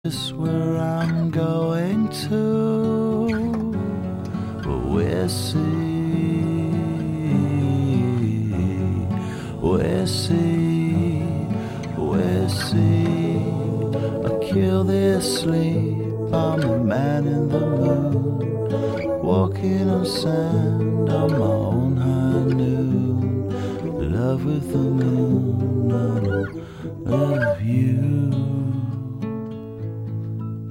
Is where I'm going to. We'll see, we'll see, we'll see. I kill this sleep, I'm the man in the moon, walking on sand on my own high noon. Love with the moon, I love you.